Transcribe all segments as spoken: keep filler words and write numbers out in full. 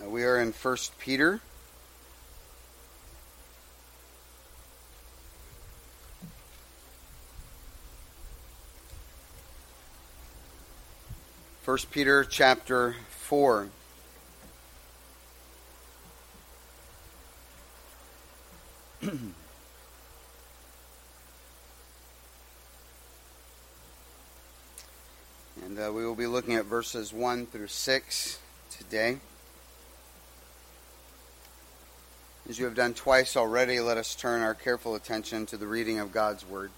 We are in First Peter. First Peter chapter four. And uh, we will be looking at verses one through six today. As you have done twice already, let us turn our careful attention to the reading of God's Word.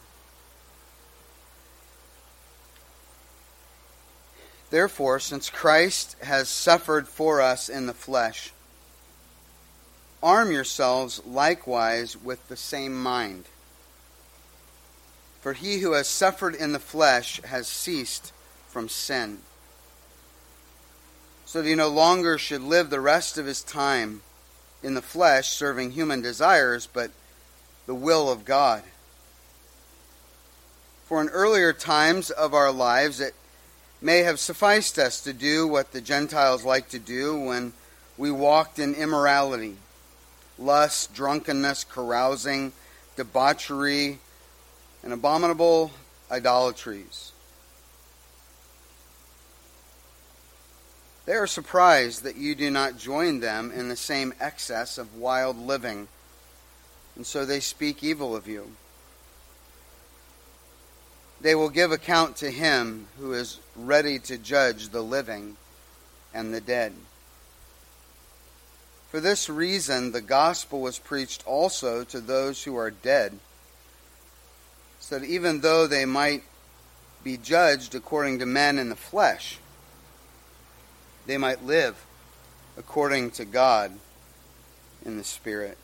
Therefore, since Christ has suffered for us in the flesh, arm yourselves likewise with the same mind. For he who has suffered in the flesh has ceased from sin, so that he no longer should live the rest of his time in the flesh, serving human desires, but the will of God. For in earlier times of our lives, it may have sufficed us to do what the Gentiles like to do when we walked in immorality, lust, drunkenness, carousing, debauchery, and abominable idolatries. They are surprised that you do not join them in the same excess of wild living, and so they speak evil of you. They will give account to him who is ready to judge the living and the dead. For this reason, the gospel was preached also to those who are dead, so that even though they might be judged according to men in the flesh, they might live according to God in the Spirit.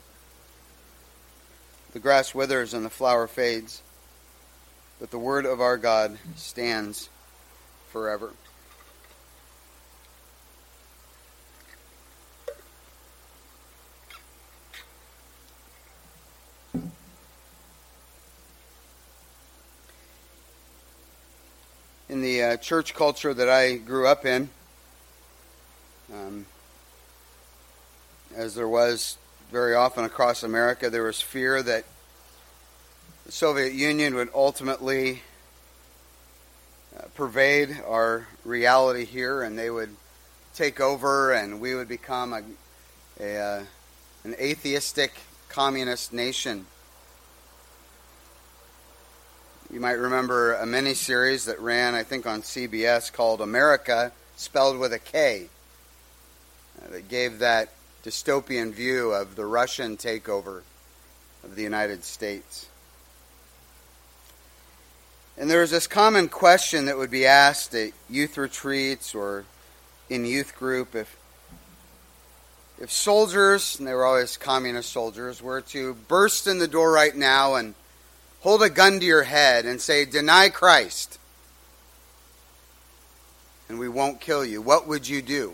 The grass withers and the flower fades, but the word of our God stands forever. In the uh, church culture that I grew up in, Um, as there was very often across America, there was fear that the Soviet Union would ultimately uh, pervade our reality here, and they would take over, and we would become a, a uh, an atheistic communist nation. You might remember a miniseries that ran, I think, on C B S called America, spelled with a K. That gave that dystopian view of the Russian takeover of the United States. And there was this common question that would be asked at youth retreats or in youth group. If, if soldiers, and they were always communist soldiers, were to burst in the door right now and hold a gun to your head and say, "Deny Christ, and we won't kill you," what would you do?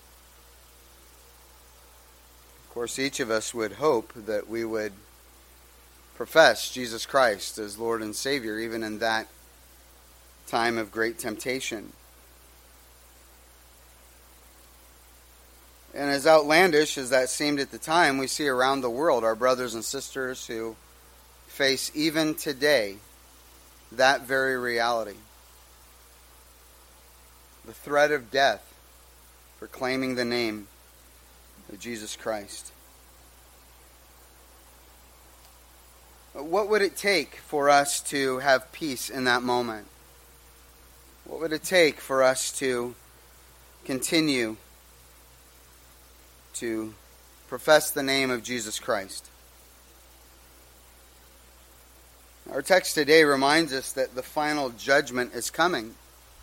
Of course, each of us would hope that we would profess Jesus Christ as Lord and Savior, even in that time of great temptation. And as outlandish as that seemed at the time, we see around the world our brothers and sisters who face even today that very reality. The threat of death for claiming the name of Jesus Christ. What would it take for us to have peace in that moment? What would it take for us to continue to profess the name of Jesus Christ? Our text today reminds us that the final judgment is coming.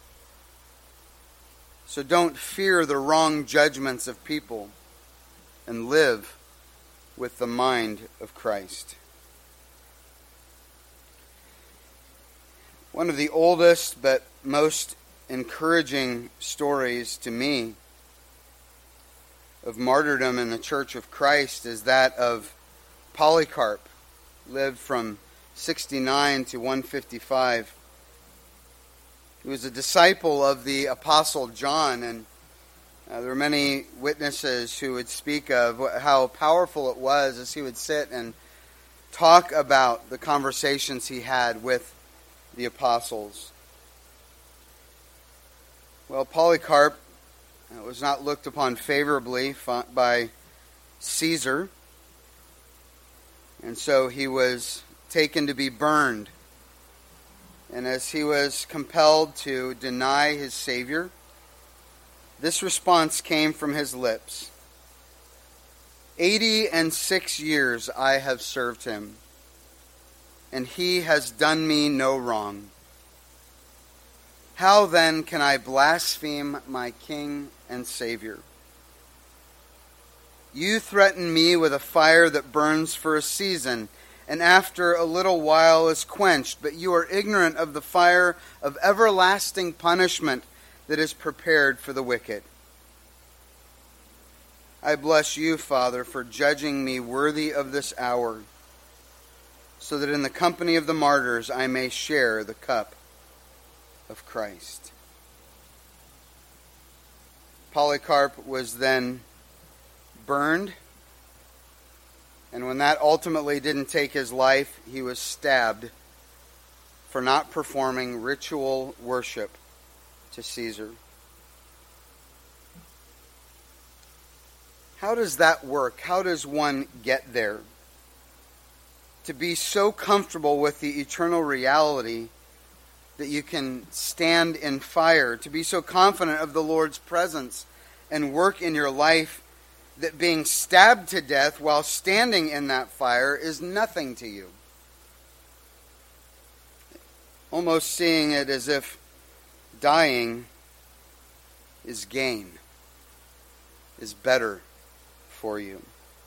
So don't fear the wrong judgments of people, and live with the mind of Christ. One of the oldest but most encouraging stories to me of martyrdom in the Church of Christ is that of Polycarp, lived from sixty-nine to one fifty-five. He was a disciple of the Apostle John, and Uh, there were many witnesses who would speak of how powerful it was as he would sit and talk about the conversations he had with the apostles. Well, Polycarp was not looked upon favorably by Caesar, and so he was taken to be burned. And as he was compelled to deny his Savior, this response came from his lips. Eighty and six years I have served him, and he has done me no wrong. How then can I blaspheme my King and Savior? You threaten me with a fire that burns for a season, and after a little while is quenched, but you are ignorant of the fire of everlasting punishment that is prepared for the wicked. I bless you, Father, for judging me worthy of this hour, so that in the company of the martyrs I may share the cup of Christ. Polycarp was then burned, and when that ultimately didn't take his life, he was stabbed for not performing ritual worship to Caesar. How does that work? How does one get there? To be so comfortable with the eternal reality that you can stand in fire, to be so confident of the Lord's presence and work in your life that being stabbed to death while standing in that fire is nothing to you. Almost seeing it as if dying is gain, is better for you.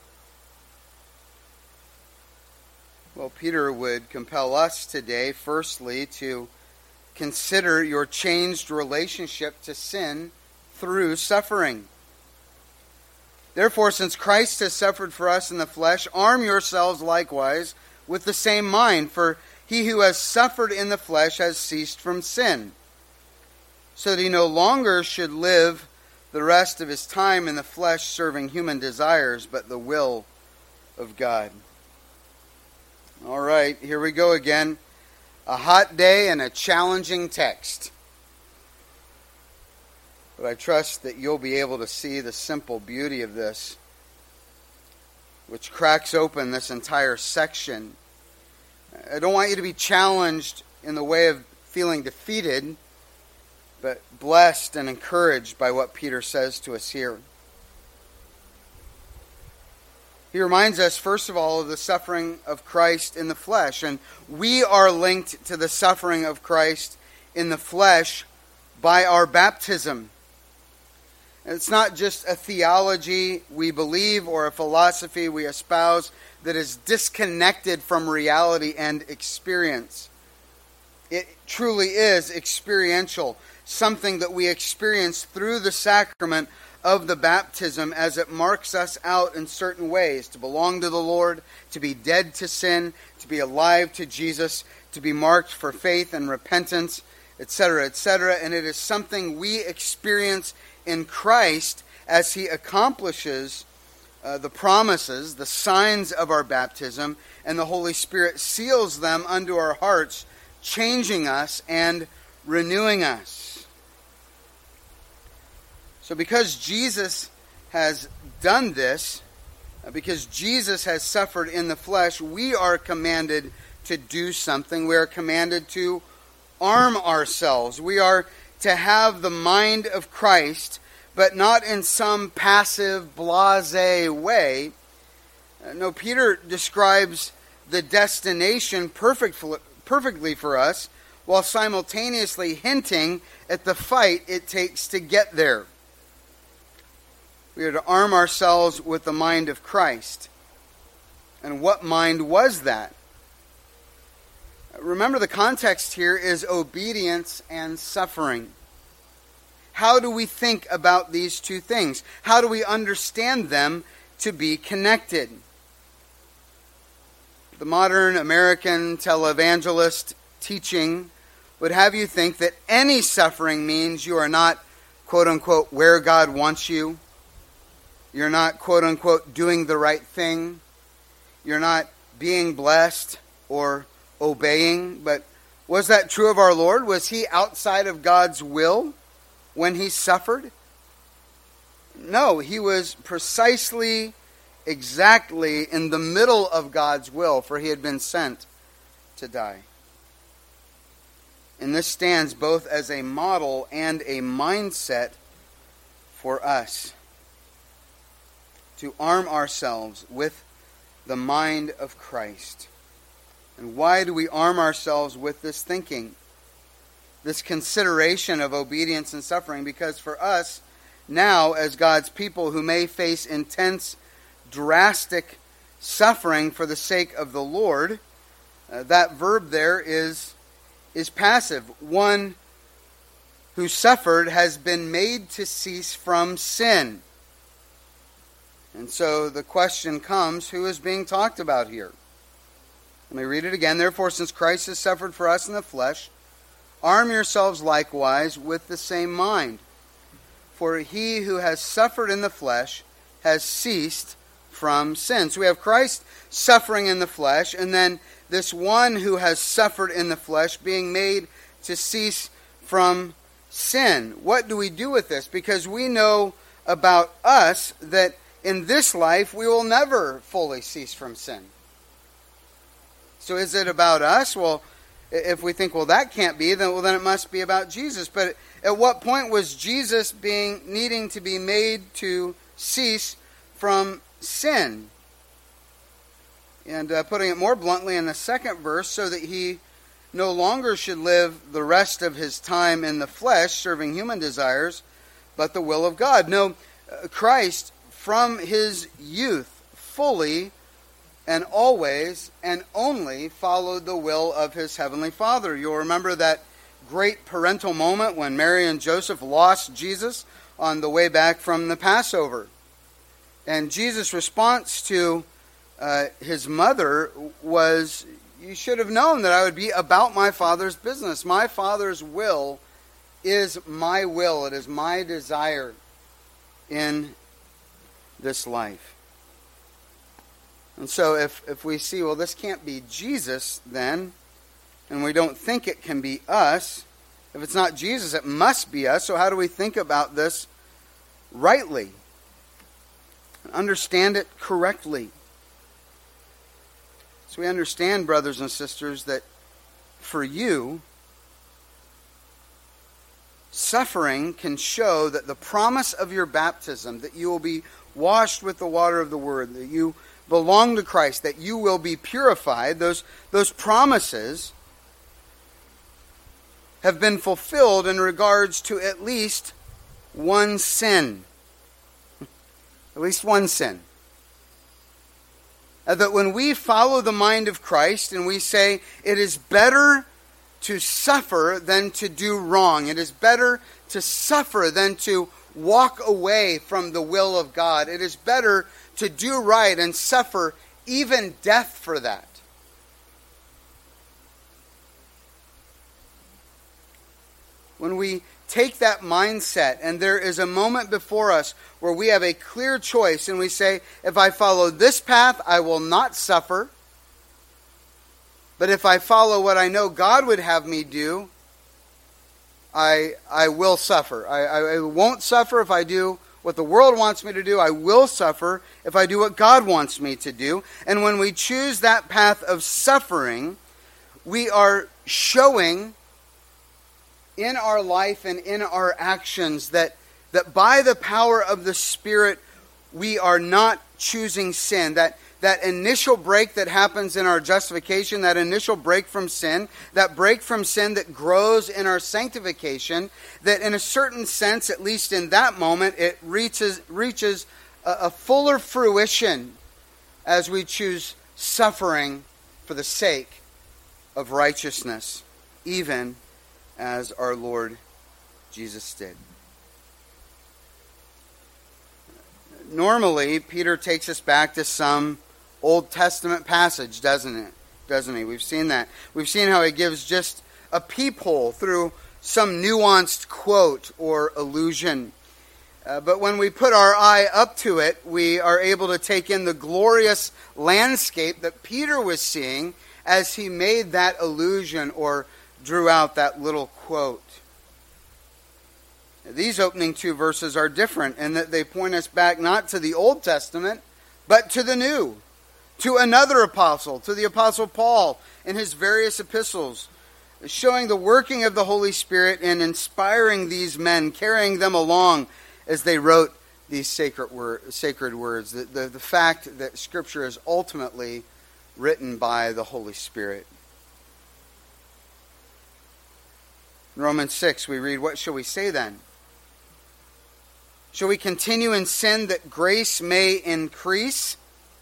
Well, Peter would compel us today, firstly, to consider your changed relationship to sin through suffering. Therefore, since Christ has suffered for us in the flesh, arm yourselves likewise with the same mind, for he who has suffered in the flesh has ceased from sin, so that he no longer should live the rest of his time in the flesh serving human desires, but the will of God. All right, here we go again. A hot day and a challenging text. But I trust that you'll be able to see the simple beauty of this, which cracks open this entire section. I don't want you to be challenged in the way of feeling defeated, but blessed and encouraged by what Peter says to us here. He reminds us, first of all, of the suffering of Christ in the flesh. And we are linked to the suffering of Christ in the flesh by our baptism. It's not just a theology we believe or a philosophy we espouse that is disconnected from reality and experience. It truly is experiential, something that we experience through the sacrament of the baptism as it marks us out in certain ways, to belong to the Lord, to be dead to sin, to be alive to Jesus, to be marked for faith and repentance, et cetera, et cetera. And it is something we experience in Christ as he accomplishes uh, the promises, the signs of our baptism, and the Holy Spirit seals them unto our hearts, changing us and renewing us. So because Jesus has done this, because Jesus has suffered in the flesh, we are commanded to do something. We are commanded to arm ourselves. We are to have the mind of Christ, but not in some passive, blasé way. No, Peter describes the destination perfectly, perfectly for us, while simultaneously hinting at the fight it takes to get there. We are to arm ourselves with the mind of Christ. And what mind was that? Remember, the context here is obedience and suffering. How do we think about these two things? How do we understand them to be connected? The modern American televangelist teaching would have you think that any suffering means you are not, quote unquote, where God wants you. You're not, quote unquote, doing the right thing. You're not being blessed or obeying. But was that true of our Lord? Was he outside of God's will when he suffered? No, he was precisely, exactly in the middle of God's will, for he had been sent to die. And this stands both as a model and a mindset for us to arm ourselves with the mind of Christ. And why do we arm ourselves with this thinking, this consideration of obedience and suffering? Because for us, now as God's people who may face intense, drastic suffering for the sake of the Lord, uh, that verb there is, is passive. One who suffered has been made to cease from sin. And so the question comes, who is being talked about here? Let me read it again. Therefore, since Christ has suffered for us in the flesh, arm yourselves likewise with the same mind. For he who has suffered in the flesh has ceased from sin. So we have Christ suffering in the flesh, and then this one who has suffered in the flesh being made to cease from sin. What do we do with this? Because we know about us that in this life we will never fully cease from sin. So is it about us? Well, if we think, well, that can't be, then well, then it must be about Jesus. But at what point was Jesus being needing to be made to cease from sin? And uh, putting it more bluntly in the second verse, so that he no longer should live the rest of his time in the flesh, serving human desires, but the will of God. No, uh, Christ, from his youth, fully and always and only followed the will of his heavenly Father. You'll remember that great parental moment when Mary and Joseph lost Jesus on the way back from the Passover. And Jesus' response to uh, his mother was, you should have known that I would be about my Father's business. My Father's will is my will. It is my desire in this life. And so if, if we see, well, this can't be Jesus then, and we don't think it can be us, if it's not Jesus, it must be us. So how do we think about this rightly? Understand it correctly. So we understand, brothers and sisters, that for you, suffering can show that the promise of your baptism, that you will be washed with the water of the Word, that you belong to Christ, that you will be purified, those, those promises have been fulfilled in regards to at least one sin. At least one sin. Uh, that when we follow the mind of Christ and we say it is better to suffer than to do wrong, it is better to suffer than to walk away from the will of God, it is better to do right and suffer even death for that. When we take that mindset and there is a moment before us where we have a clear choice and we say, if I follow this path, I will not suffer. But if I follow what I know God would have me do, I I will suffer. I, I won't suffer if I do what the world wants me to do. I will suffer if I do what God wants me to do. And when we choose that path of suffering, we are showing in our life and in our actions that, that by the power of the Spirit, we are not choosing sin. That, that initial break that happens in our justification, that initial break from sin, that break from sin that grows in our sanctification, that in a certain sense, at least in that moment, it reaches, reaches a, a fuller fruition as we choose suffering for the sake of righteousness, even as our Lord Jesus did. Normally, Peter takes us back to some Old Testament passage, doesn't it? Doesn't he? We've seen that. We've seen how he gives just a peephole through some nuanced quote or allusion. Uh, but when we put our eye up to it, we are able to take in the glorious landscape that Peter was seeing as he made that allusion or drew out that little quote. These opening two verses are different in that they point us back not to the Old Testament, but to the New, to another apostle, to the Apostle Paul in his various epistles, showing the working of the Holy Spirit in inspiring these men, carrying them along as they wrote these sacred, word, sacred words. The, the, the fact that Scripture is ultimately written by the Holy Spirit. In Romans six we read, "What shall we say then? Shall we continue in sin that grace may increase?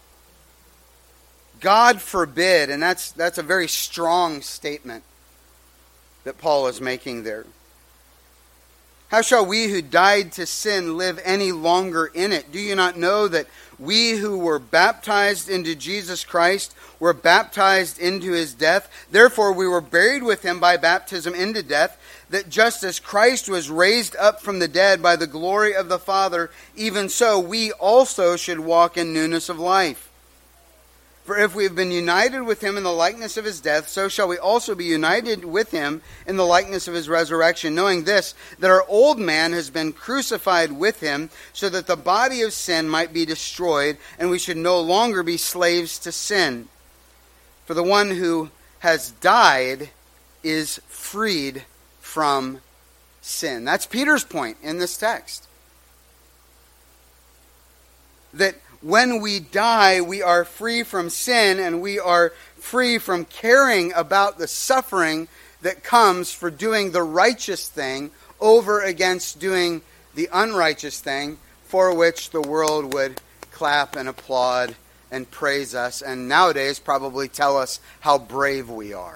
God forbid." And that's, that's a very strong statement that Paul is making there. "How shall we who died to sin live any longer in it? Do you not know that we who were baptized into Jesus Christ were baptized into his death? Therefore we were buried with him by baptism into death, that just as Christ was raised up from the dead by the glory of the Father, even so we also should walk in newness of life. For if we have been united with him in the likeness of his death, so shall we also be united with him in the likeness of his resurrection, knowing this, that our old man has been crucified with him, so that the body of sin might be destroyed, and we should no longer be slaves to sin. For the one who has died is freed from sin." That's Peter's point in this text. That when we die, we are free from sin and we are free from caring about the suffering that comes for doing the righteous thing over against doing the unrighteous thing, for which the world would clap and applaud and praise us, and nowadays probably tell us how brave we are.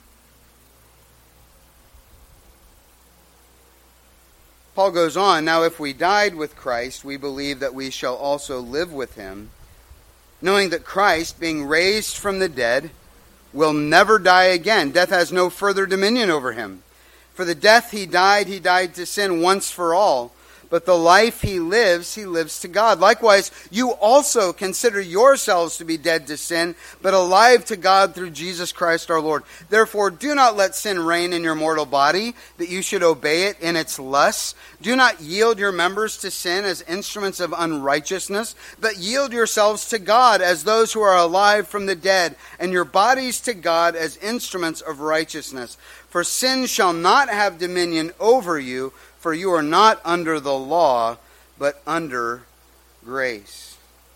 Paul goes on, "Now if we died with Christ, we believe that we shall also live with him, knowing that Christ, being raised from the dead, will never die again. Death has no further dominion over him. For the death he died, he died to sin once for all. But the life he lives, he lives to God. Likewise, you also consider yourselves to be dead to sin, but alive to God through Jesus Christ our Lord. Therefore, do not let sin reign in your mortal body, that you should obey it in its lusts. Do not yield your members to sin as instruments of unrighteousness, but yield yourselves to God as those who are alive from the dead, and your bodies to God as instruments of righteousness. For sin shall not have dominion over you, for you are not under the law, but under grace."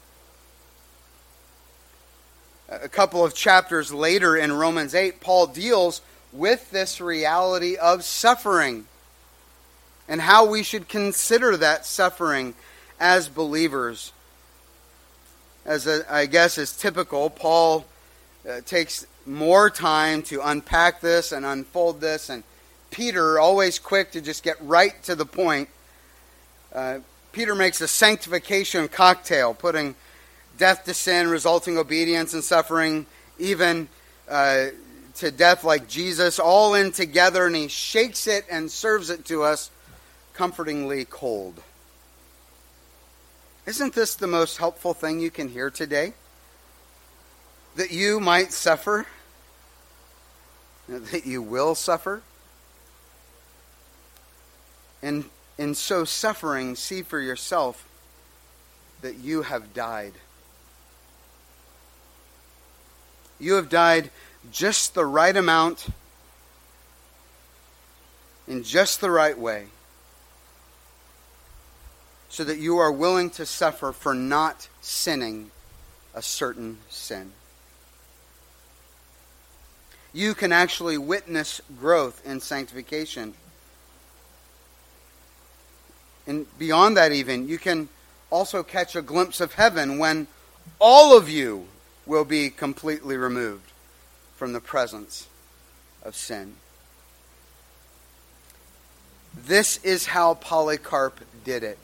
A couple of chapters later in Romans eight, Paul deals with this reality of suffering and how we should consider that suffering as believers. As a, I guess is typical, Paul uh, takes more time to unpack this and unfold this, and Peter, always quick to just get right to the point, uh, Peter makes a sanctification cocktail, putting death to sin, resulting obedience and suffering, even uh, to death like Jesus, all in together, and he shakes it and serves it to us comfortingly cold. Isn't this the most helpful thing you can hear today? That you might suffer, that you will suffer. And in so suffering, see for yourself that you have died. You have died just the right amount, in just the right way, so that you are willing to suffer for not sinning a certain sin. You can actually witness growth in sanctification. And beyond that even, you can also catch a glimpse of heaven when all of you will be completely removed from the presence of sin. This is how Polycarp did it.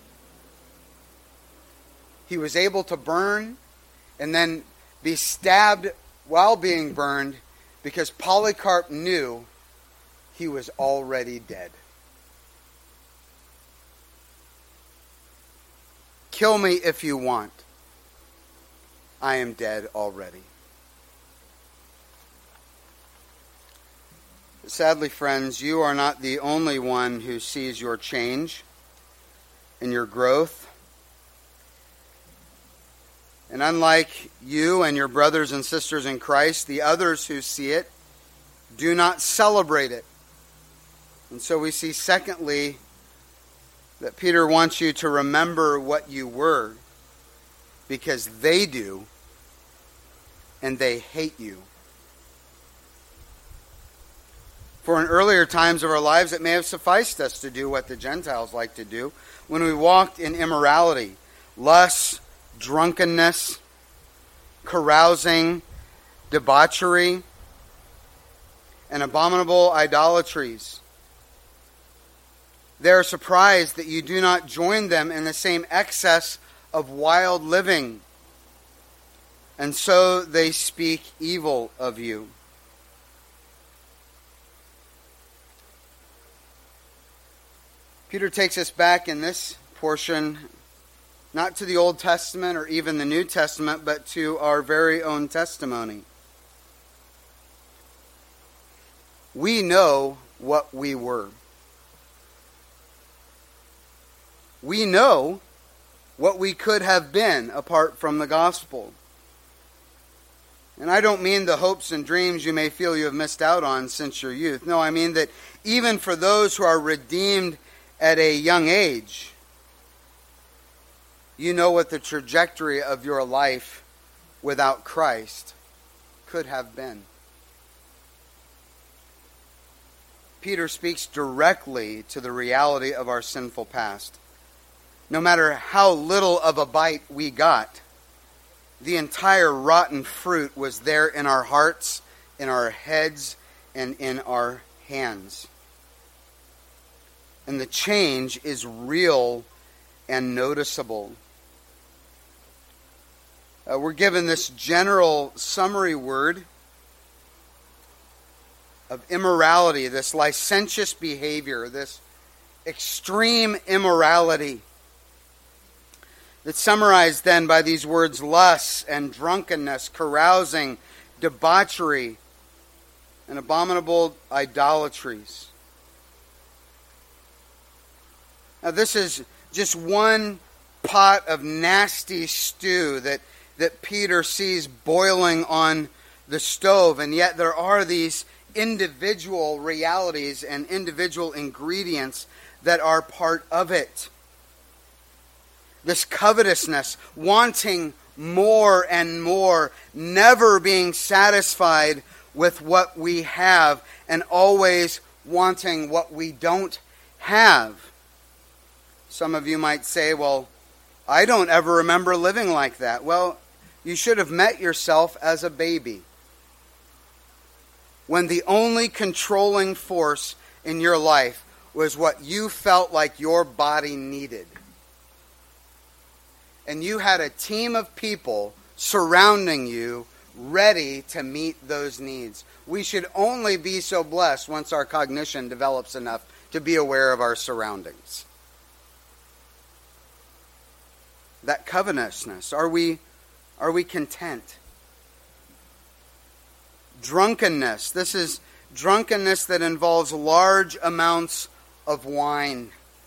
He was able to burn and then be stabbed while being burned because Polycarp knew he was already dead. Kill me if you want. I am dead already. Sadly, friends, you are not the only one who sees your change and your growth. And unlike you and your brothers and sisters in Christ, the others who see it do not celebrate it. And so we see, secondly, that Peter wants you to remember what you were, because they do, and they hate you. For in earlier times of our lives, it may have sufficed us to do what the Gentiles like to do when we walked in immorality, lust, drunkenness, carousing, debauchery, and abominable idolatries. They are surprised that you do not join them in the same excess of wild living, and so they speak evil of you. Peter takes us back in this portion, not to the Old Testament or even the New Testament, but to our very own testimony. We know what we were. We know what we could have been apart from the gospel. And I don't mean the hopes and dreams you may feel you have missed out on since your youth. No, I mean that even for those who are redeemed at a young age, you know what the trajectory of your life without Christ could have been. Peter speaks directly to the reality of our sinful past. No matter how little of a bite we got, the entire rotten fruit was there in our hearts, in our heads, and in our hands. And the change is real and noticeable. Uh, we're given this general summary word of immorality, this licentious behavior, this extreme immorality, that's summarized then by these words: lust and drunkenness, carousing, debauchery, and abominable idolatries. Now, this is just one pot of nasty stew that, that Peter sees boiling on the stove, and yet there are these individual realities and individual ingredients that are part of it. This covetousness, wanting more and more, never being satisfied with what we have, and always wanting what we don't have. Some of you might say, well, I don't ever remember living like that. Well, you should have met yourself as a baby, when the only controlling force in your life was what you felt like your body needed. And you had a team of people surrounding you ready to meet those needs. We should only be so blessed once our cognition develops enough to be aware of our surroundings. That covetousness, are we, are we content? Drunkenness. This is drunkenness that involves large amounts of wine.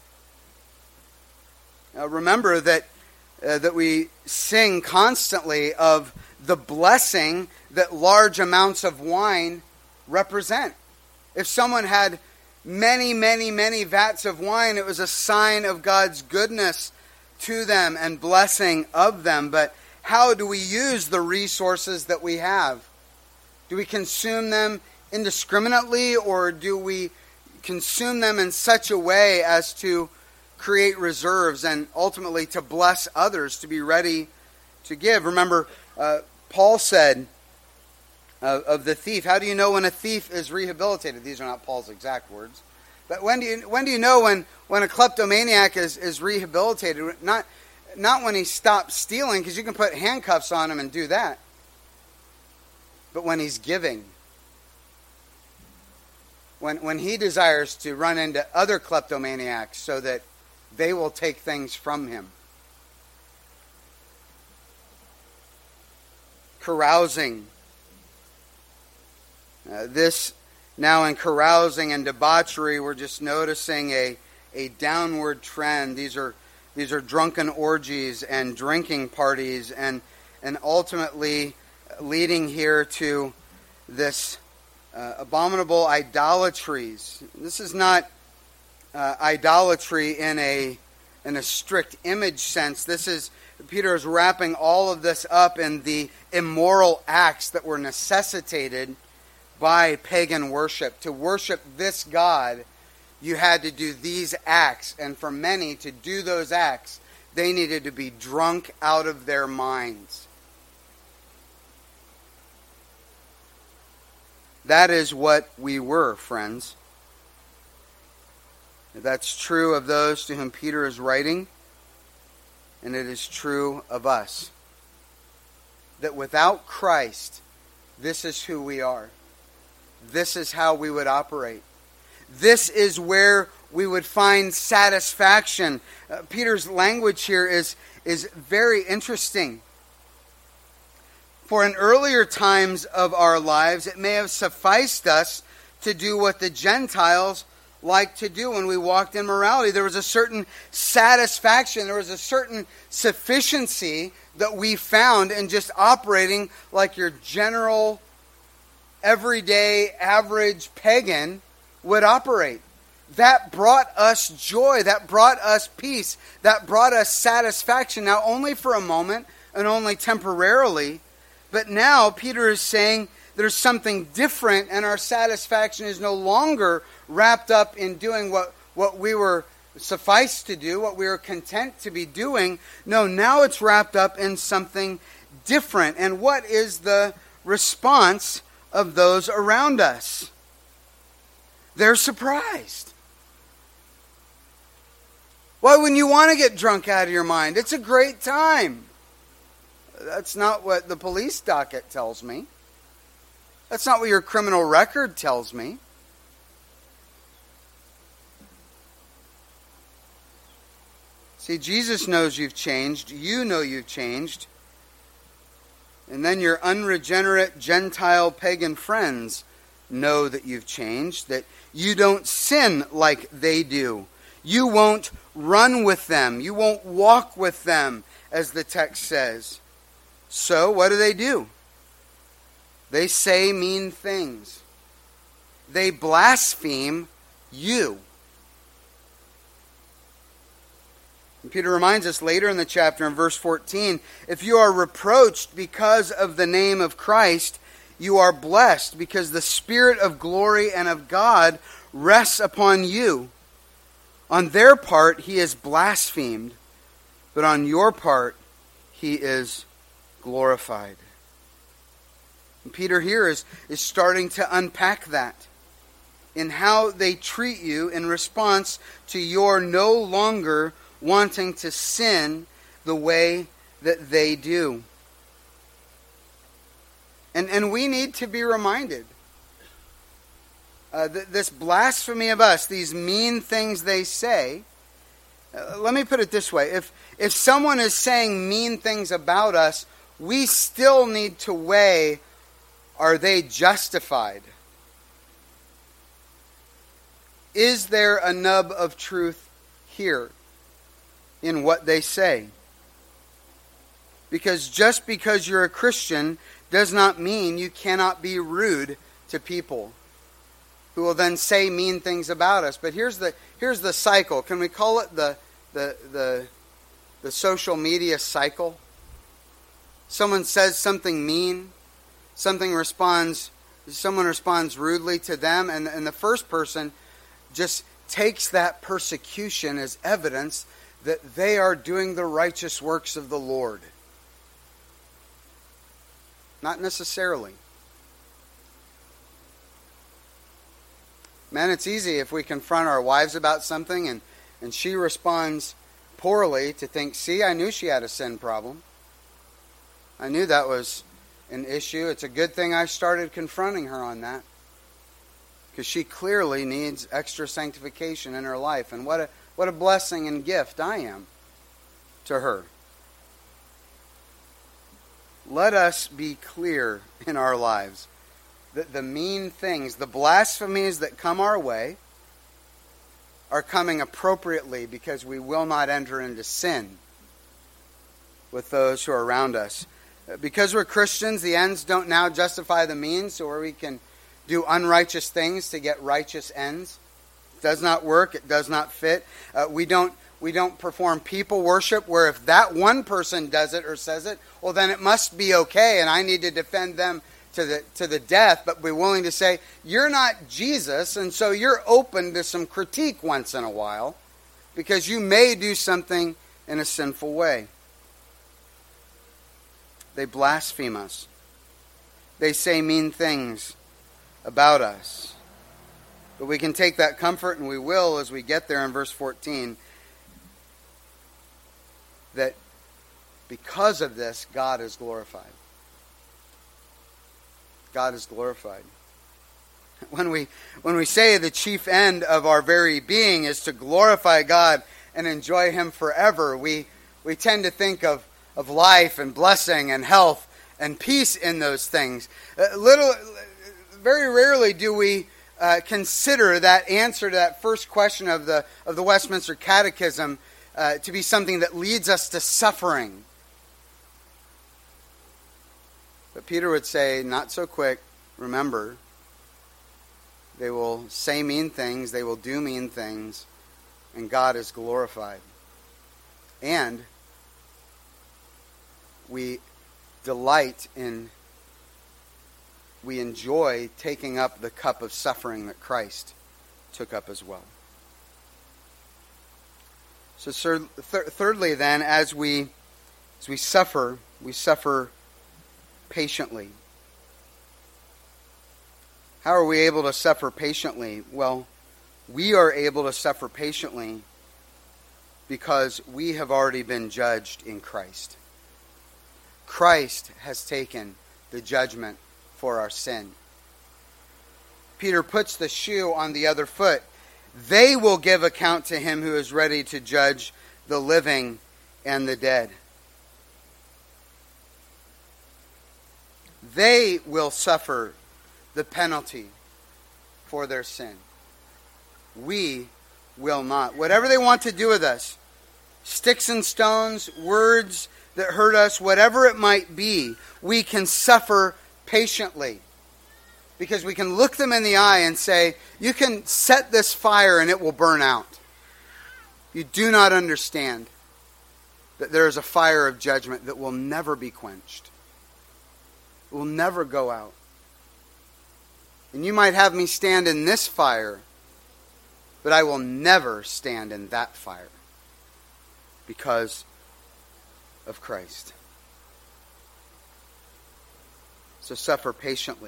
Now remember that uh, that we sing constantly of the blessing that large amounts of wine represent. If someone had many, many, many vats of wine, it was a sign of God's goodness to them and blessing of them. But how do we use the resources that we have? Do we consume them indiscriminately, or do we consume them in such a way as to create reserves and ultimately to bless others, to be ready to give? Remember, uh, Paul said uh, of the thief, how do you know when a thief is rehabilitated? These are not Paul's exact words. But when do you when do you know when, when a kleptomaniac is, is rehabilitated? Not, not when he stops stealing, because you can put handcuffs on him and do that. But when he's giving. when, when he desires to run into other kleptomaniacs so that they will take things from him. Carousing. Uh, this, now in carousing and debauchery, we're just noticing a, a downward trend. These are these are drunken orgies and drinking parties, and and ultimately leading here to this uh, abominable idolatries. This is not uh, idolatry in a in a strict image sense. This is, Peter is wrapping all of this up in the immoral acts that were necessitated by pagan worship. To worship this God, you had to do these acts. And for many to do those acts, they needed to be drunk out of their minds. That is what we were, friends. That's true of those to whom Peter is writing, and it is true of us. That without Christ, this is who we are. This is how we would operate. This is where we would find satisfaction. Uh, Peter's language here is, is very interesting. For in earlier times of our lives, it may have sufficed us to do what the Gentiles like to do when we walked in morality. There was a certain satisfaction, there was a certain sufficiency that we found in just operating like your general, everyday, average pagan would operate. That brought us joy, that brought us peace, that brought us satisfaction, now only for a moment and only temporarily. But now Peter is saying there's something different, and our satisfaction is no longer wrapped up in doing what, what we were sufficed to do, what we were content to be doing. No, now it's wrapped up in something different. And what is the response of those around us? They're surprised. Why wouldn't you want to get drunk out of your mind? It's a great time. That's not what the police docket tells me. That's not what your criminal record tells me. See, Jesus knows you've changed. You know you've changed. And then your unregenerate Gentile pagan friends know that you've changed, that you don't sin like they do. You won't run with them. You won't walk with them, as the text says. So, what do they do? They say mean things. They blaspheme you. And Peter reminds us later in the chapter in verse fourteen, if you are reproached because of the name of Christ, you are blessed because the Spirit of glory and of God rests upon you. On their part, he is blasphemed, but on your part, he is glorified. And Peter here is, is starting to unpack that in how they treat you in response to your no longer wanting to sin the way that they do. And, and we need to be reminded. Uh, th- this blasphemy of us, these mean things they say. Uh, let me put it this way. If, if someone is saying mean things about us, we still need to weigh, are they justified? Is there a nub of truth here in what they say? Because just because you're a Christian does not mean you cannot be rude to people who will then say mean things about us. But here's the here's the cycle. Can we call it the the the, the social media cycle? Someone says something mean, something responds, someone responds rudely to them, and, and the first person just takes that persecution as evidence that they are doing the righteous works of the Lord. Not necessarily. Man, it's easy if we confront our wives about something and, and she responds poorly to think, see, I knew she had a sin problem. I knew that was an issue. It's a good thing I started confronting her on that. because she clearly needs extra sanctification in her life. And what a, what a blessing and gift I am to her. Let us be clear in our lives that the mean things, the blasphemies that come our way, are coming appropriately because we will not enter into sin with those who are around us. Because we're Christians, the ends don't now justify the means, so where we can do unrighteous things to get righteous ends. It does not work. It does not fit. Uh, we don't we don't perform people worship where if that one person does it or says it, well, then it must be okay, and I need to defend them to the to the death, but be willing to say, you're not Jesus, and so you're open to some critique once in a while because you may do something in a sinful way. They blaspheme us. They say mean things about us. But we can take that comfort, and we will as we get there in verse fourteen, that because of this, God is glorified. God is glorified. When we when we say the chief end of our very being is to glorify God and enjoy Him forever, we, we tend to think of, of life and blessing and health and peace in those things. Uh, little, very rarely do we uh, consider that answer to that first question of the of the Westminster Catechism uh, to be something that leads us to suffering. But Peter would say, not so quick. Remember, they will say mean things, they will do mean things, and God is glorified. And we delight in, we enjoy taking up the cup of suffering that Christ took up as well. So thirdly then, as we as we suffer, we suffer patiently. How are we able to suffer patiently? Well, we are able to suffer patiently because we have already been judged in Christ. Christ has taken the judgment for our sin. Peter puts the shoe on the other foot. They will give account to him who is ready to judge the living and the dead. They will suffer the penalty for their sin. We will not. Whatever they want to do with us, sticks and stones, words that hurt us, whatever it might be, we can suffer patiently. Because we can look them in the eye and say, you can set this fire and it will burn out. You do not understand that there is a fire of judgment that will never be quenched. It will never go out. And you might have me stand in this fire, but I will never stand in that fire because of Christ. So suffer patiently.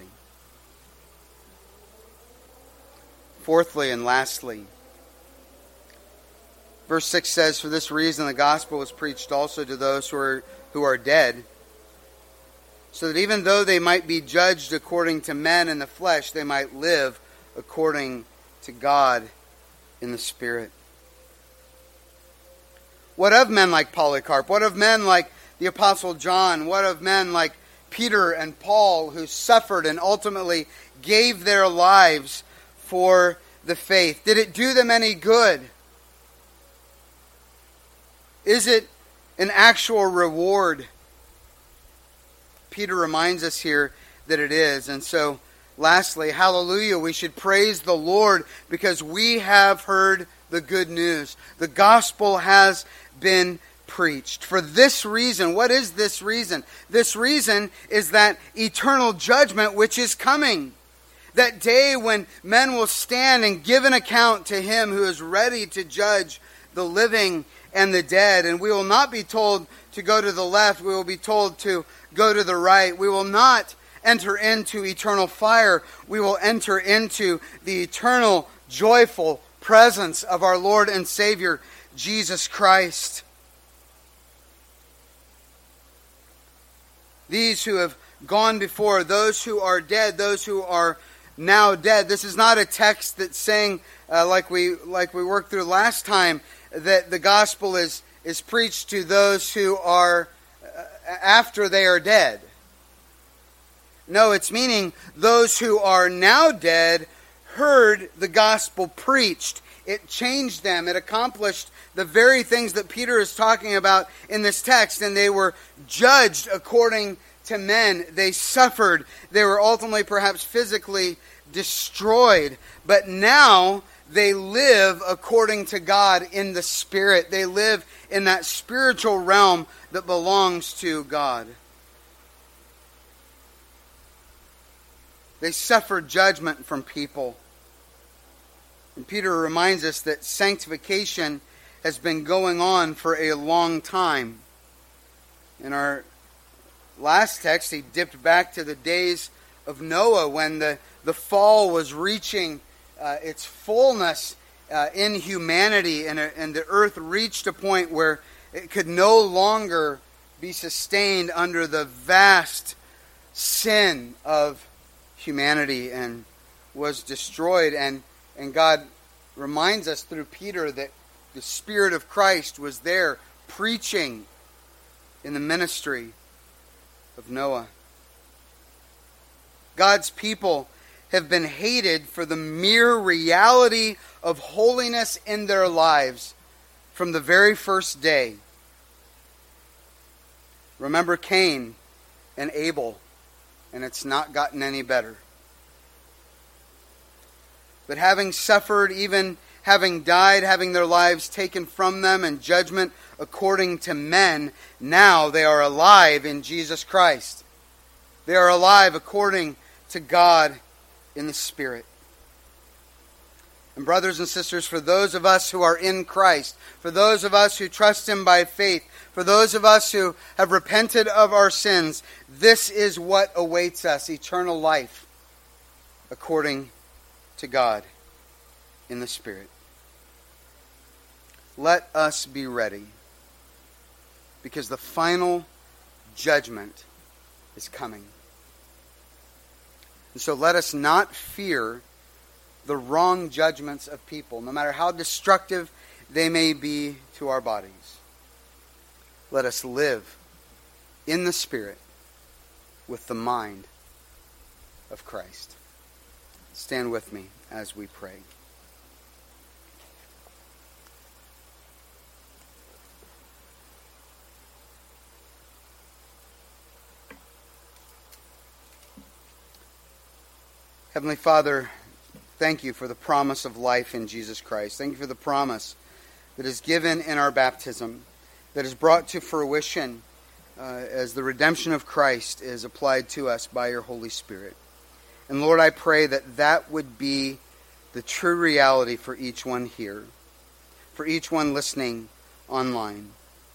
Fourthly and lastly, verse six says, for this reason the gospel was preached also to those who are, who are dead, so that even though they might be judged according to men in the flesh, they might live according to God in the Spirit. What of men like Polycarp? What of men like the Apostle John? What of men like Peter and Paul, who suffered and ultimately gave their lives for the faith? Did it do them any good? Is it an actual reward? Peter reminds us here that it is. And so, lastly, hallelujah, we should praise the Lord because we have heard the good news. The gospel has been preached. For this reason, what is this reason? This reason is that eternal judgment which is coming. That day when men will stand and give an account to Him who is ready to judge the living and the dead. And we will not be told to go to the left. We will be told to go to the right. We will not enter into eternal fire. We will enter into the eternal, joyful presence of our Lord and Savior, Jesus Christ. These who have gone before, those who are dead, those who are now dead. This is not a text that's saying, uh, like we like we worked through last time, that the gospel is, is preached to those who are uh, after they are dead. No, it's meaning those who are now dead heard the gospel preached. It changed them. It accomplished the very things that Peter is talking about in this text, and they were judged according to men. They suffered. They were ultimately perhaps physically destroyed. But now they live according to God in the Spirit. They live in that spiritual realm that belongs to God. They suffered judgment from people. And Peter reminds us that sanctification has been going on for a long time. In our last text, he dipped back to the days of Noah when the, the fall was reaching uh, its fullness uh, in humanity, and, uh, and the earth reached a point where it could no longer be sustained under the vast sin of humanity and was destroyed. And, and God reminds us through Peter that the Spirit of Christ was there preaching in the ministry of Noah. God's people have been hated for the mere reality of holiness in their lives from the very first day. Remember Cain and Abel, and it's not gotten any better. But having suffered, even having died, having their lives taken from them in judgment according to men, now they are alive in Jesus Christ. They are alive according to God in the Spirit. And brothers and sisters, for those of us who are in Christ, for those of us who trust Him by faith, for those of us who have repented of our sins, this is what awaits us, eternal life according to God in the Spirit. Let us be ready, because the final judgment is coming. And so let us not fear the wrong judgments of people, no matter how destructive they may be to our bodies. Let us live in the Spirit with the mind of Christ. Stand with me as we pray. Heavenly Father, thank you for the promise of life in Jesus Christ. Thank you for the promise that is given in our baptism, that is brought to fruition uh, as the redemption of Christ is applied to us by your Holy Spirit. And Lord, I pray that that would be the true reality for each one here, for each one listening online.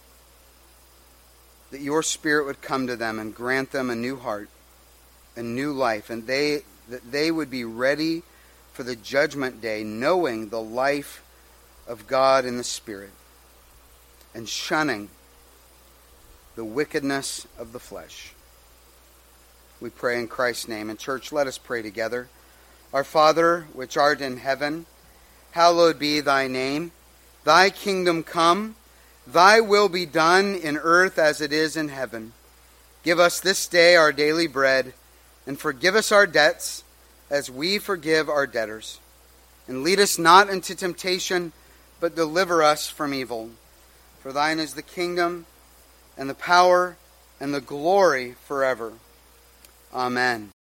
That your Spirit would come to them and grant them a new heart, a new life, and they that they would be ready for the judgment day, knowing the life of God in the Spirit and shunning the wickedness of the flesh. We pray in Christ's name. And church, let us pray together. Our Father, which art in heaven, hallowed be thy name. Thy kingdom come, thy will be done in earth as it is in heaven. Give us this day our daily bread, and forgive us our debts as we forgive our debtors. And lead us not into temptation, but deliver us from evil. For thine is the kingdom, and the power, and the glory forever. Amen.